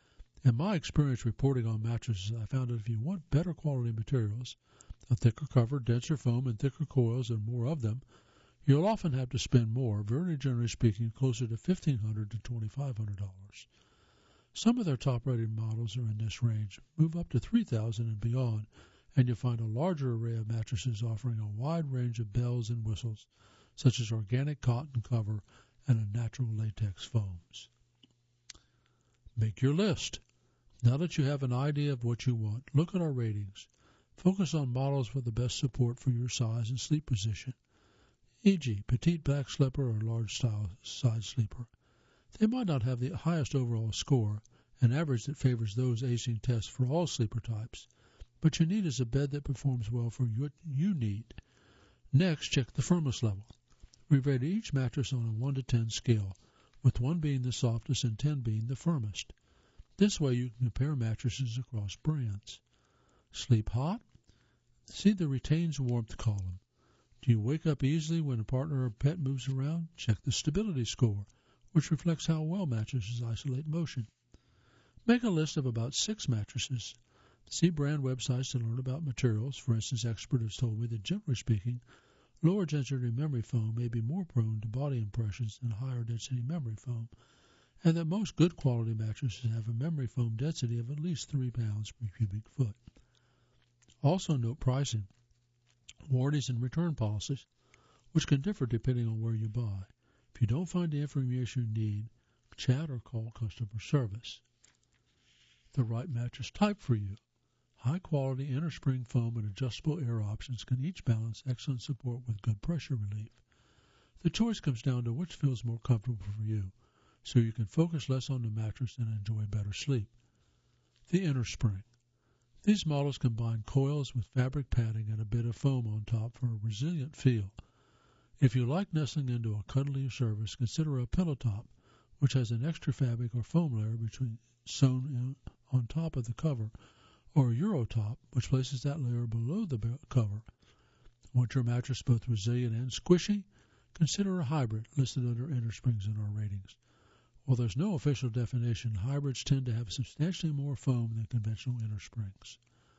In my experience reporting on mattresses, I found that if you want better quality materials, a thicker cover, denser foam, and thicker coils and more of them, you'll often have to spend more, very generally speaking, closer to fifteen hundred dollars to twenty-five hundred dollars. Some of their top-rated models are in this range. Move up to three thousand dollars and beyond, and you'll find a larger array of mattresses offering a wide range of bells and whistles, such as organic cotton cover and a natural latex foams. Make your list. Now that you have an idea of what you want, look at our ratings. Focus on models with the best support for your size and sleep position, for example, petite back slipper or large style side sleeper. They might not have the highest overall score, an average that favors those acing tests for all sleeper types, but you need is a bed that performs well for what you need. Next, check the firmness level. We rate each mattress on a one to ten scale, with one being the softest and ten being the firmest. This way you can compare mattresses across brands. Sleep hot? See the retains warmth column. Do you wake up easily when a partner or pet moves around? Check the stability score, which reflects how well mattresses isolate motion. Make a list of about six mattresses. See brand websites to learn about materials. For instance, expert has told me that, generally speaking, lower density memory foam may be more prone to body impressions than higher density memory foam, and that most good quality mattresses have a memory foam density of at least three pounds per cubic foot. Also note pricing, warranties, and return policies, which can differ depending on where you buy. If you don't find the information you need, chat or call customer service. The right mattress type for you. High-quality innerspring foam and adjustable air options can each balance excellent support with good pressure relief. The choice comes down to which feels more comfortable for you, so you can focus less on the mattress and enjoy better sleep. The innerspring. These models combine coils with fabric padding and a bit of foam on top for a resilient feel. If you like nestling into a cuddly surface, consider a pillow top, which has an extra fabric or foam layer between sewn in, on top of the cover, or a Eurotop, which places that layer below the cover. Want your mattress both resilient and squishy? Consider a hybrid, listed under innersprings in our ratings. While there's no official definition, hybrids tend to have substantially more foam than conventional innersprings.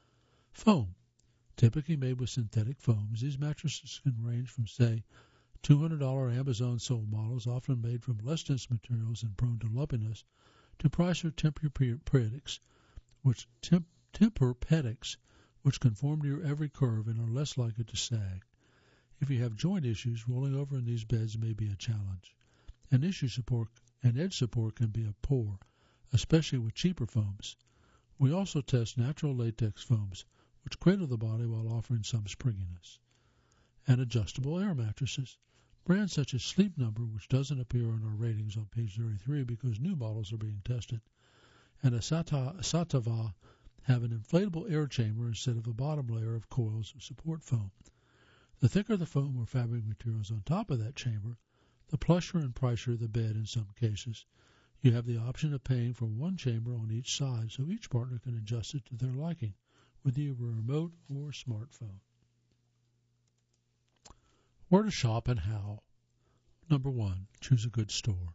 Foam. Typically made with synthetic foams, these mattresses can range from, say, two hundred dollars Amazon-sold models, often made from less dense materials and prone to lumpiness, to pricier Tempur-Pedics, which temp Tempur-Pedics, which conform to your every curve and are less likely to sag. If you have joint issues, rolling over in these beds may be a challenge. And issue support and edge support can be a poor, especially with cheaper foams. We also test natural latex foams, which cradle the body while offering some springiness. And adjustable air mattresses. Brands such as Sleep Number, which doesn't appear on our ratings on page thirty-three because new models are being tested, and a Sata, Satava have an inflatable air chamber instead of a bottom layer of coils of support foam. The thicker the foam or fabric materials on top of that chamber, the plusher and pricier the bed in some cases. You have the option of paying for one chamber on each side, so each partner can adjust it to their liking with either a remote or smartphone. Where to shop and how. Number one, choose a good store.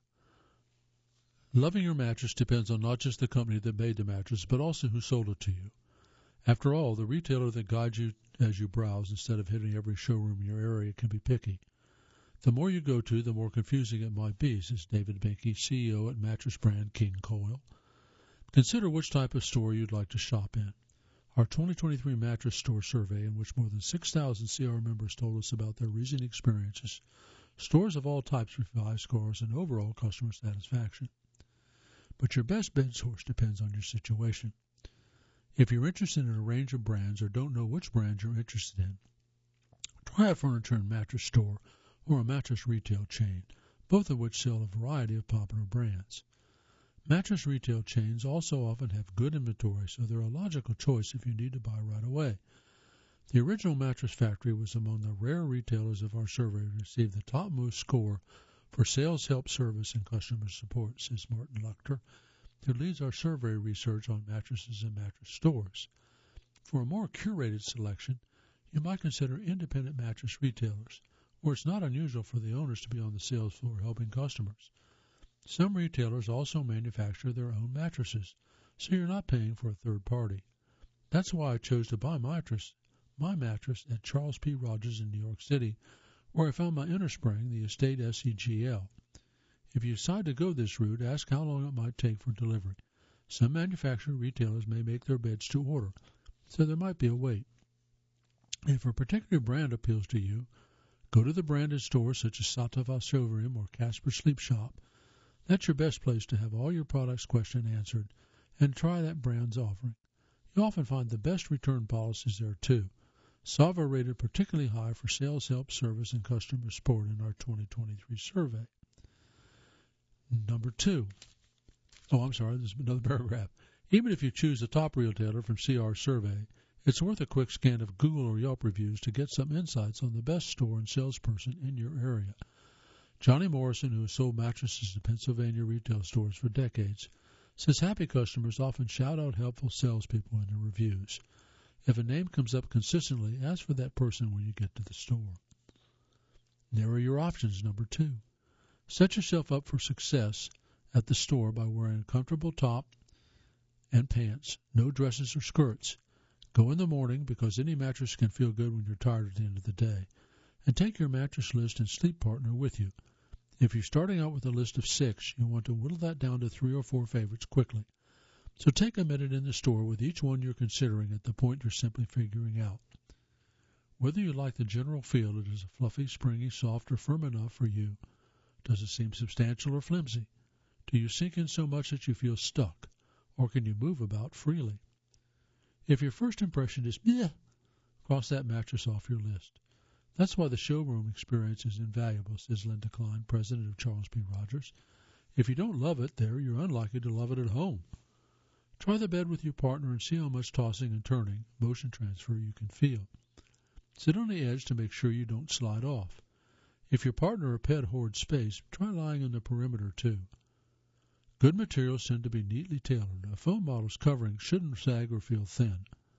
Loving your mattress depends on not just the company that made the mattress, but also who sold it to you. After all, the retailer that guides you as you browse instead of hitting every showroom in your area can be picky. The more you go to, the more confusing it might be, says David Binky, C E O at mattress brand King Coil. Consider which type of store you'd like to shop in. Our twenty twenty-three mattress store survey, in which more than six thousand C R members told us about their recent experiences, stores of all types receive five scores and overall customer satisfaction. But your best bed source depends on your situation. If you're interested in a range of brands or don't know which brand you're interested in, try a furniture and mattress store or a mattress retail chain, both of which sell a variety of popular brands. Mattress retail chains also often have good inventory, so they're a logical choice if you need to buy right away. The original Mattress Factory was among the rare retailers of our survey to receive the topmost score for sales help service and customer support, says Martin Luchter, who leads our survey research on mattresses and mattress stores. For a more curated selection, you might consider independent mattress retailers, where it's not unusual for the owners to be on the sales floor helping customers. Some retailers also manufacture their own mattresses, so you're not paying for a third party. That's why I chose to buy my mattress, my mattress at Charles P. Rogers in New York City, where I found my innerspring, the Estate S E G L. If you decide to go this route, ask how long it might take for delivery. Some manufacturer retailers may make their beds to order, so there might be a wait. If a particular brand appeals to you, go to the branded stores such as Satava Showroom or Casper Sleep Shop. That's your best place to have all your products questioned answered and try that brand's offering. You often find the best return policies there, too. Sava rated particularly high for sales help, service, and customer support in our twenty twenty-three survey. Number two. Oh, I'm sorry, there's another paragraph. Even if you choose the top retailer from C R survey, it's worth a quick scan of Google or Yelp reviews to get some insights on the best store and salesperson in your area. Johnny Morrison, who has sold mattresses to Pennsylvania retail stores for decades, says happy customers often shout out helpful salespeople in their reviews. If a name comes up consistently, ask for that person when you get to the store. Narrow your options, number two. Set yourself up for success at the store by wearing a comfortable top and pants, no dresses or skirts. Go in the morning because any mattress can feel good when you're tired at the end of the day. And take your mattress list and sleep partner with you. If you're starting out with a list of six, you want to whittle that down to three or four favorites quickly. So take a minute in the store with each one you're considering at the point you're simply figuring out. Whether you like the general feel, it is a fluffy, springy, soft, or firm enough for you. Does it seem substantial or flimsy? Do you sink in so much that you feel stuck? Or can you move about freely? If your first impression is meh, cross that mattress off your list. That's why the showroom experience is invaluable, says Linda Klein, president of Charles P. Rogers. If you don't love it there, you're unlikely to love it at home. Try the bed with your partner and see how much tossing and turning, motion transfer, you can feel. Sit on the edge to make sure you don't slide off. If your partner or pet hoards space, try lying on the perimeter too. Good materials tend to be neatly tailored. A foam model's covering shouldn't sag or feel thin.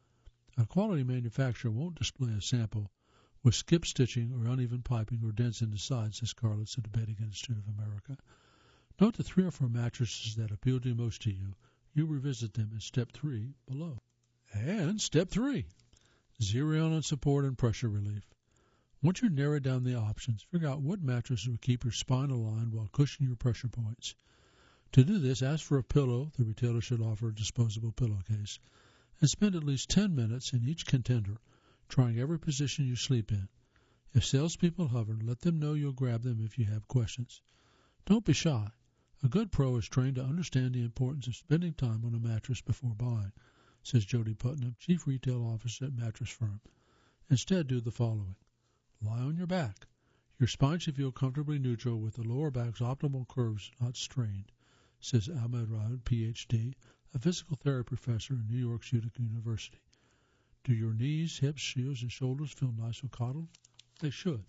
A quality manufacturer won't display a sample with skip stitching or uneven piping or dents in the sides, says Carlitz at the Bedding Institute of America. Note the three or four mattresses that appeal to most to you. You revisit them in step three below. And step three, zero in on support and pressure relief. Once you narrow down the options, figure out what mattress will keep your spine aligned while cushioning your pressure points. To do this, ask for a pillow. The retailer should offer a disposable pillowcase. And spend at least ten minutes in each contender, trying every position you sleep in. If salespeople hover, let them know you'll grab them if you have questions. Don't be shy. A good pro is trained to understand the importance of spending time on a mattress before buying, says Jody Putnam, Chief Retail Officer at Mattress Firm. Instead, do the following. Lie on your back. Your spine should feel comfortably neutral with the lower back's optimal curves not strained, says Ahmed Raud, P H D, a physical therapy professor at New York's Utica University. Do your knees, hips, heels, and shoulders feel nice and coddled? They should.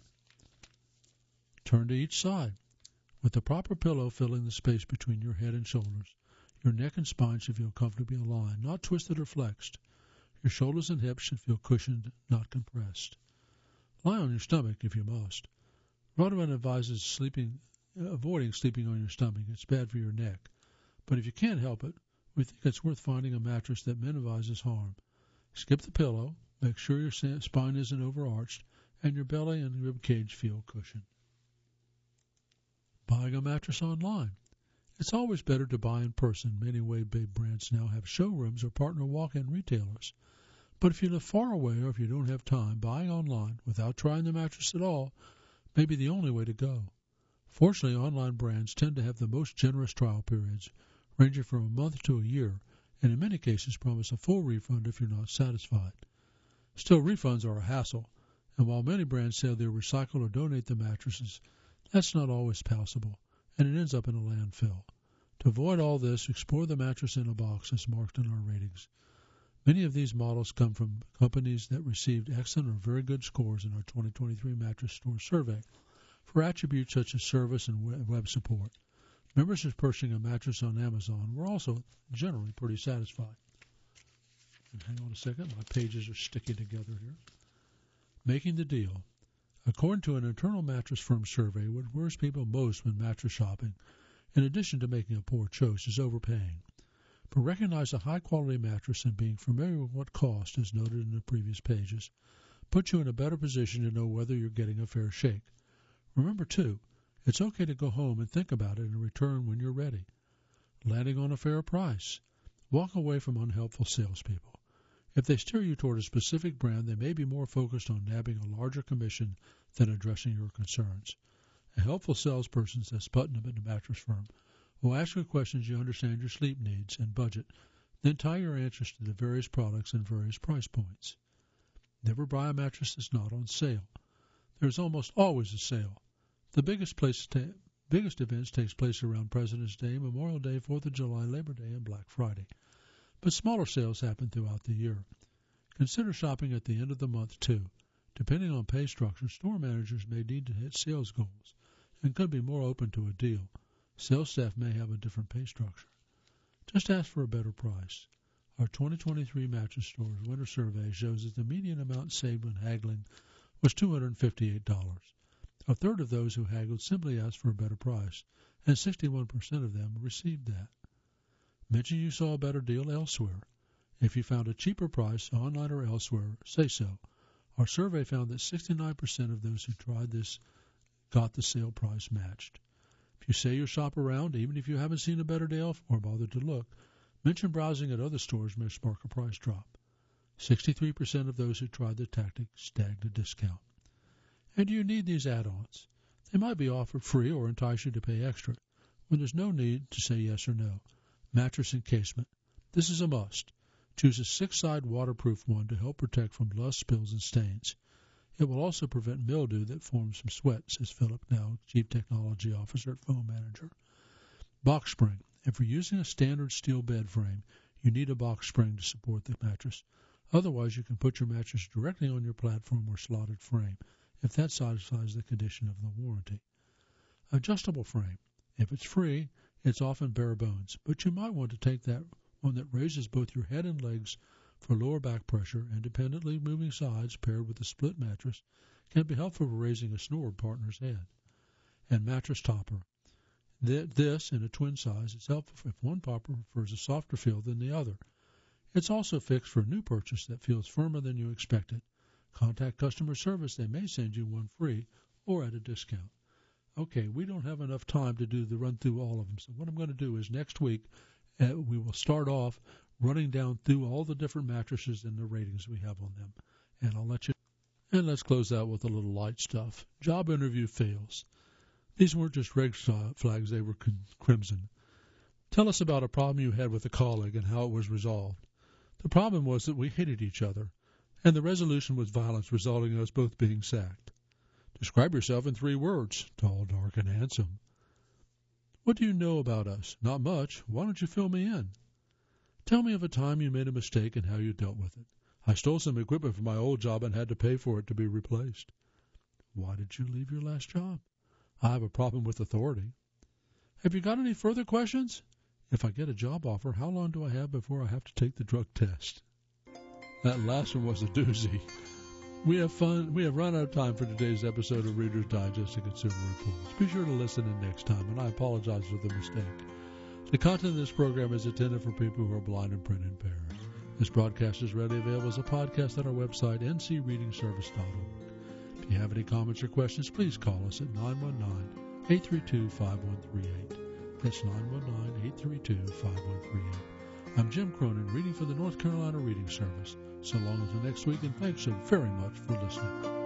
Turn to each side. With the proper pillow filling the space between your head and shoulders, your neck and spine should feel comfortably aligned, not twisted or flexed. Your shoulders and hips should feel cushioned, not compressed. Lie on your stomach if you must. Rodman advises sleeping, avoiding sleeping on your stomach. It's bad for your neck. But if you can't help it, we think it's worth finding a mattress that minimizes harm. Skip the pillow, make sure your spine isn't overarched, and your belly and rib cage feel cushioned. Buying a mattress online. It's always better to buy in person. Many web-based brands now have showrooms or partner walk-in retailers. But if you live far away or if you don't have time, buying online without trying the mattress at all may be the only way to go. Fortunately, online brands tend to have the most generous trial periods, ranging from a month to a year, and in many cases promise a full refund if you're not satisfied. Still, refunds are a hassle, and while many brands say they'll recycle or donate the mattresses, that's not always possible, and it ends up in a landfill. To avoid all this, explore the mattress in a box as marked in our ratings. Many of these models come from companies that received excellent or very good scores in our twenty twenty-three Mattress Store Survey for attributes such as service and web support. Members who purchasing a mattress on Amazon were also generally pretty satisfied. And hang on a second, my pages are sticking together here. Making the deal. According to an internal Mattress Firm survey, what worries people most when mattress shopping, in addition to making a poor choice, is overpaying. But recognize a high-quality mattress and being familiar with what cost, as noted in the previous pages, puts you in a better position to know whether you're getting a fair shake. Remember, too, it's okay to go home and think about it and return when you're ready. Landing on a fair price. Walk away from unhelpful salespeople. If they steer you toward a specific brand, they may be more focused on nabbing a larger commission than addressing your concerns. A helpful salesperson, says Putnam at the Mattress Firm, will ask you questions you understand your sleep needs and budget, then tie your answers to the various products and various price points. Never buy a mattress that's not on sale. There's almost always a sale. The biggest place ta- biggest events takes place around President's Day, Memorial Day, fourth of July, Labor Day, and Black Friday. But smaller sales happen throughout the year. Consider shopping at the end of the month, too. Depending on pay structure, store managers may need to hit sales goals, and could be more open to a deal. Sales staff may have a different pay structure. Just ask for a better price. Our twenty twenty-three Mattress Stores Winter Survey shows that the median amount saved when haggling was two hundred fifty-eight dollars. A third of those who haggled simply asked for a better price, and sixty-one percent of them received that. Mention you saw a better deal elsewhere. If you found a cheaper price online or elsewhere, say so. Our survey found that sixty-nine percent of those who tried this got the sale price matched. If you say you'll shop around, even if you haven't seen a better deal or bothered to look, mention browsing at other stores may spark a price drop. sixty-three percent of those who tried the tactic snagged a discount. And do you need these add-ons? They might be offered free or entice you to pay extra, when there's no need to say yes or no. Mattress encasement. This is a must. Choose a six-side waterproof one to help protect from dust, spills, and stains. It will also prevent mildew that forms from sweat, says Philip Now, Chief Technology Officer at Foam Manager. Box spring. If you're using a standard steel bed frame, you need a box spring to support the mattress. Otherwise, you can put your mattress directly on your platform or slotted frame, if that satisfies the condition of the warranty. Adjustable frame. If it's free, it's often bare bones, but you might want to take that one that raises both your head and legs for lower back pressure. Independently moving sides paired with a split mattress can be helpful for raising a snored partner's head. And mattress topper. This, in a twin size, is helpful if one topper prefers a softer feel than the other. It's also fixed for a new purchase that feels firmer than you expected. Contact customer service. They may send you one free or at a discount. Okay, we don't have enough time to do the run through all of them. So what I'm going to do is next week uh, we will start off running down through all the different mattresses and the ratings we have on them. And I'll let you. And let's close out with a little light stuff. Job interview fails. These weren't just red flags, they were crimson. Tell us about a problem you had with a colleague and how it was resolved. The problem was that we hated each other, and the resolution was violence, resulting in us both being sacked. Describe yourself in three words: tall, dark, and handsome. What do you know about us? Not much. Why don't you fill me in? Tell me of a time you made a mistake and how you dealt with it. I stole some equipment from my old job and had to pay for it to be replaced. Why did you leave your last job? I have a problem with authority. Have you got any further questions? If I get a job offer, how long do I have before I have to take the drug test? That last one was a doozy. We have fun. We have run out of time for today's episode of Reader's Digest and Consumer Reports. Be sure to listen in next time, and I apologize for the mistake. The content of this program is intended for people who are blind and print impaired. This broadcast is readily available as a podcast at our website, n c reading service dot org. If you have any comments or questions, please call us at nine one nine, eight three two, five one three eight. That's nine one nine, eight three two, five one three eight. I'm Jim Cronin, reading for the North Carolina Reading Service. So long until next week, and thanks so very much for listening.